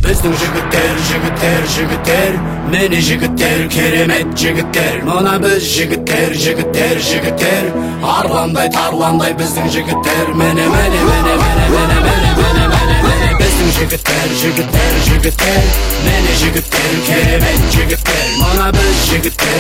Біздің жігіттер, міне жігіттер, керемет жігіттер. Мына біз жігіттер, арландай тарландай біздің жігіттер. Міне біздің жігіттер, міне жігіттер, керемет жігіттер. Мына біз жігіттер,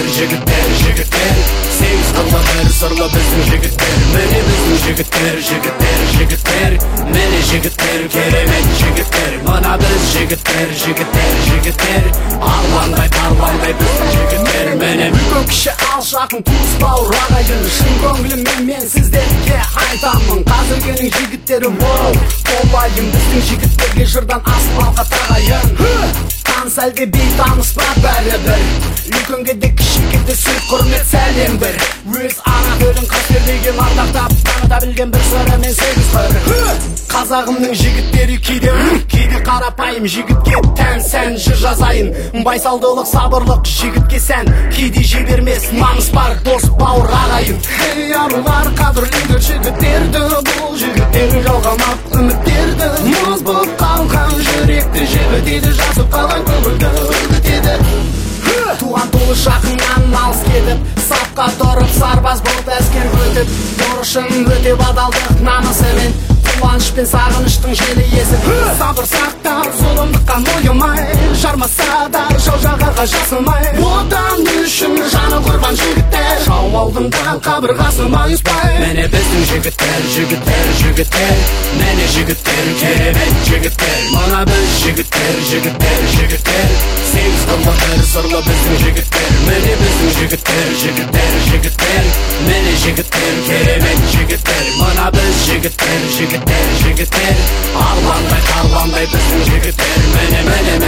сегіз қырлы бір сырлы біздің жігіттер. Міне біздің жігіттер, міне жігіттер, керемет жігіттер. Мына біз жігіттер, арландай тарландай біздің жігіттер. Міне үлкен кіші алшақын туыс бауыр ағайын, шын көңіліммен мен сіздерге айтамын. Қазіргенің жігіттері болайын, біздің жігіттерге жырдан аспалға тағайын. Таныс әлде бейтаныс па бәрібір, үлкенге де кішіге де сөз құрмет сәлем бір. Өз ана тілін қастерлеген ардақтап таныта білген бір сыры мен сегіз қыр. Қазағымның жігіттері кейде қарапайым, жігітке тән сән жыр жазайын. Байсалдылық, сабырлық жігітке сән, кейде жібермес намыс бар дос бауыр ағайын. Ей арулар, қадірлеңдер жігіттерді, бұл жігіттер жалғамақ үміттерді. Мұз болып қалған жүректі жібітеді, жазып қалған көңілді үгітеді. Туған туыс жақыннан алыс кетіп, сапқа тұрып сарбаз болып әскер өтіп, борышын өтеп адалдық намысымен, қуаныш пен сағыныштың желі есіп, сабыр сақтап зұлымдыққа мойымай, жармаса да жау жағаға жасымай, отан үшін жаны құрбан жігіттер, жау алдында қабырғасы майыспай. Міне біздің жігіттер, міне жігіттер, керемет жігіттер. Мына біз жігіттер, сегіз қырлы бір сырлы біздің жігіттер. Міне біздің жігіттер, міне жігіттер, керемет жігіттер. Мына біз жігіттер, арландай тарландай біздің жігіттер. Міне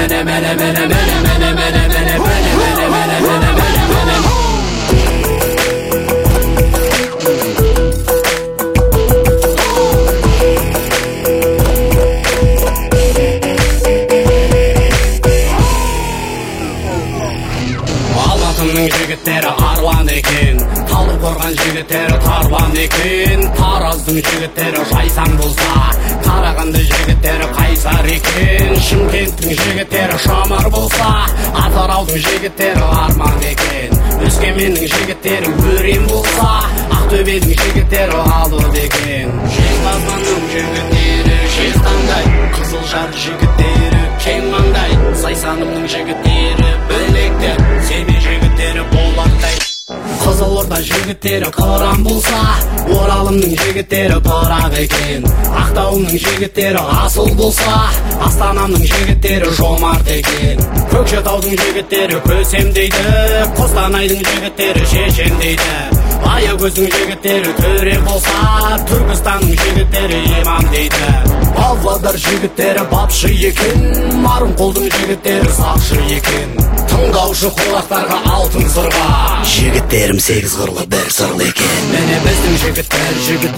Алматының жігіттері арлан екен, Талдықорған жігіттері тарлан екен. Тараздың жігіттері жайсаң болса, Қарағанды жігіттері қайсар екен. Шымкенттің жігіттері шамар болса, Атыраудың жігіттері арман екен. Өскеменнің жігіттері өрен болса, Ақтөбенің жігіттері алуд екен. Жезқазғанның жігіттері жезтаңдай, Қызылжар жігіттері кең маңдай, Зайсанымның жігіттері білекті, Семей жігіттері болаттай. Қызылорда жігіттері қыран болса, Оралымның жігіттері пырақ екен. Ақтауымның жігіттері асыл болса, Астанамның жігіттері жомарт екен. Көкшетаудың жігіттері көсем дейді, Қостанайдың жігіттері шешен дейді. Аягөздің жігіттері төре болса, Түркістанның жігіттері имам дейді. Павлодар жігіттері бапшы екен, Марынқолдың жігіттері сақшы екен. Тыңдаушы құлақтарға алтын сырға, жігіттерім сегіз қырлы бір сырлы екен. Міне біздің жігіттер,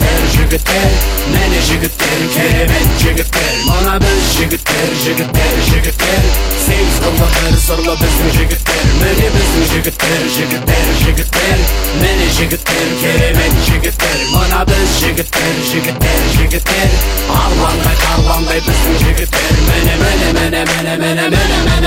міне жігіттер, керемет жігіттер. Мына біз жігіттер, сегіз қырлы бір сырлы біздің жігіттер. Міне біздің жігіттер, міне жігіттер, керемет жігіттер. Мына біз жігіттер, арландай тарландай біздің жігіттер. Міне